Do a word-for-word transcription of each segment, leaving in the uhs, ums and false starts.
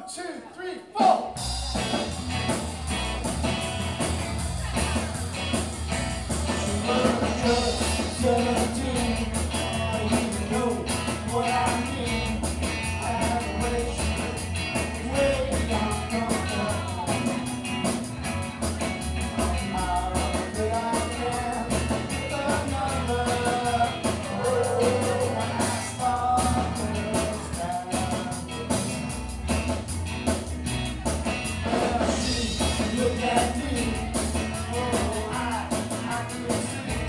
two, three, four. seventeen, I don't even know what I mean. I have a way, way down from how did I can another? Oh, when I started standing. Look at me. Oh, I, I can see.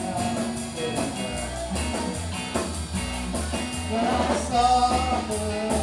When I saw her